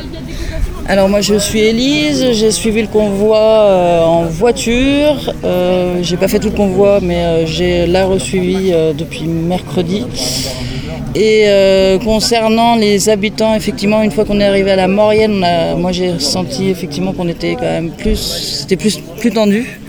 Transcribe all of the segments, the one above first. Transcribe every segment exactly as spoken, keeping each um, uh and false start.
Alors moi je suis Élise, j'ai suivi le convoi euh, en voiture, euh, j'ai pas fait tout le convoi mais euh, j'ai là resuivi euh, depuis mercredi. Et euh, concernant les habitants, effectivement, une fois qu'on est arrivé à la Maurienne, on a, moi j'ai senti effectivement qu'on était quand même plus, c'était plus, plus tendu.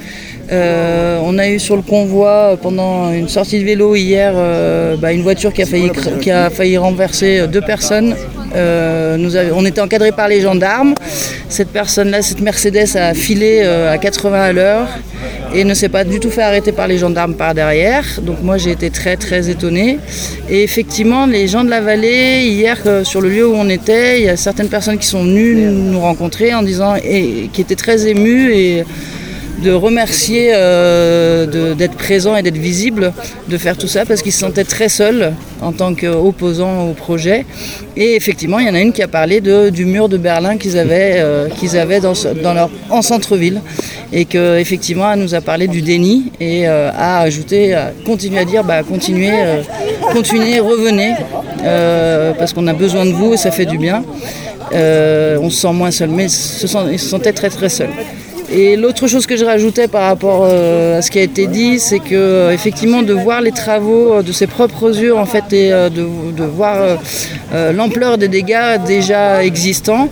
Euh, on a eu sur le convoi pendant une sortie de vélo hier euh, bah, une voiture qui a failli, qui a failli renverser deux personnes. Euh, nous avait, on était encadrés par les gendarmes. Cette personne-là, cette Mercedes a filé euh, à quatre-vingts à l'heure et ne s'est pas du tout fait arrêter par les gendarmes par derrière. Donc moi j'ai été très très étonnée. Et effectivement les gens de la vallée, hier euh, sur le lieu où on était, il y a certaines personnes qui sont venues nous rencontrer en disant, et qui étaient très émues et de remercier euh, de, d'être présent et d'être visible, de faire tout ça parce qu'ils se sentaient très seuls en tant qu'opposants au projet. Et effectivement, il y en a une qui a parlé de, du mur de Berlin qu'ils avaient, euh, qu'ils avaient dans, dans leur, en centre-ville et qu'effectivement, elle nous a parlé du déni et euh, a ajouté, a continué à dire, bah, continuez, euh, continuez, revenez euh, parce qu'on a besoin de vous et ça fait du bien. Euh, on se sent moins seul, mais se sent, ils se sentaient très très seuls. Et l'autre chose que je rajoutais par rapport euh, à ce qui a été dit, c'est que euh, effectivement de voir les travaux euh, de ses propres yeux en fait et euh, de, de voir euh, euh, l'ampleur des dégâts déjà existants,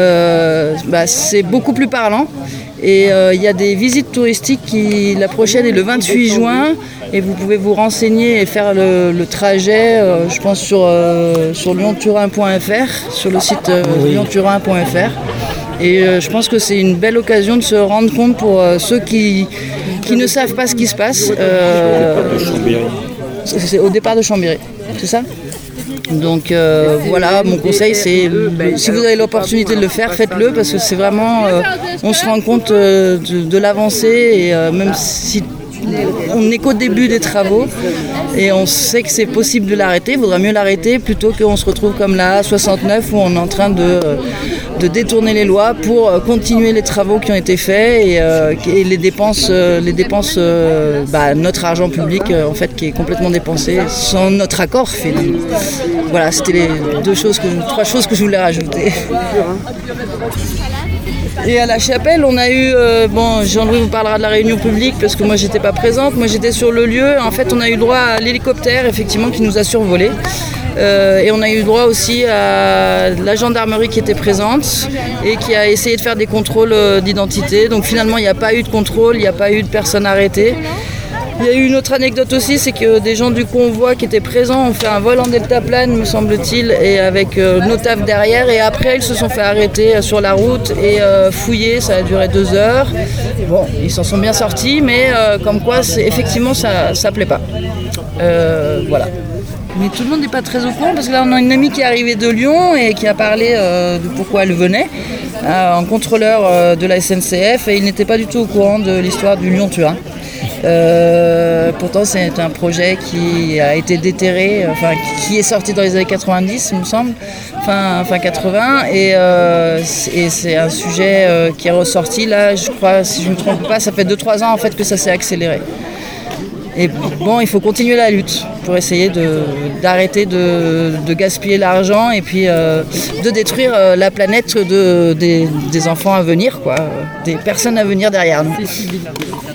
euh, bah, c'est beaucoup plus parlant. Et il euh, y a des visites touristiques qui, la prochaine est le vingt-huit juin et vous pouvez vous renseigner et faire le, le trajet, euh, je pense sur, euh, sur lyon turin point f r, sur le site euh, lyon turin point f r. Et euh, je pense que c'est une belle occasion de se rendre compte pour euh, ceux qui, qui ne savent pas ce qui se passe. Euh, c'est, c'est au départ de Chambéry, c'est ça ? Donc euh, voilà, mon conseil c'est, si vous avez l'opportunité de le faire, faites-le parce que c'est vraiment, euh, on se rend compte euh, de, de l'avancée et euh, même si on n'est qu'au début des travaux et on sait que c'est possible de l'arrêter, il vaudra mieux l'arrêter plutôt qu'on se retrouve comme la A soixante-neuf où on est en train de, de détourner les lois pour continuer les travaux qui ont été faits et, euh, et les dépenses, euh, les dépenses euh, bah, notre argent public euh, en fait qui est complètement dépensé sans notre accord finalement. Voilà, c'était les deux choses que, trois choses que je voulais rajouter. Et à la chapelle, on a eu, euh, bon, Jean-Louis vous parlera de la réunion publique parce que moi j'étais pas présente, moi j'étais sur le lieu. En fait, on a eu droit à l'hélicoptère effectivement qui nous a survolé. Euh, et on a eu droit aussi à la gendarmerie qui était présente et qui a essayé de faire des contrôles d'identité. Donc finalement, il n'y a pas eu de contrôle, il n'y a pas eu de personnes arrêtées. Il y a eu une autre anecdote aussi, c'est que des gens du convoi qui étaient présents ont fait un vol en deltaplane, me semble-t-il, et avec euh, nos taf derrière. Et après, ils se sont fait arrêter euh, sur la route et euh, fouiller. Ça a duré deux heures. Bon, ils s'en sont bien sortis, mais euh, comme quoi, c'est, effectivement, ça ne plaît pas. Euh, voilà. Mais tout le monde n'est pas très au courant parce que là, on a une amie qui est arrivée de Lyon et qui a parlé euh, de pourquoi elle venait euh, en contrôleur euh, de la S N C F et il n'était pas du tout au courant de l'histoire du Lyon-Turin. Euh, pourtant c'est un projet qui a été déterré, enfin qui est sorti dans les années quatre-vingt-dix il me semble, fin, fin quatre-vingts et, euh, et c'est un sujet euh, qui est ressorti là, je crois, si je ne me trompe pas, ça fait deux trois ans en fait que ça s'est accéléré. Et bon, il faut continuer la lutte pour essayer de, d'arrêter de, de gaspiller l'argent et puis euh, de détruire euh, la planète de, des, des enfants à venir, quoi, des personnes à venir derrière nous.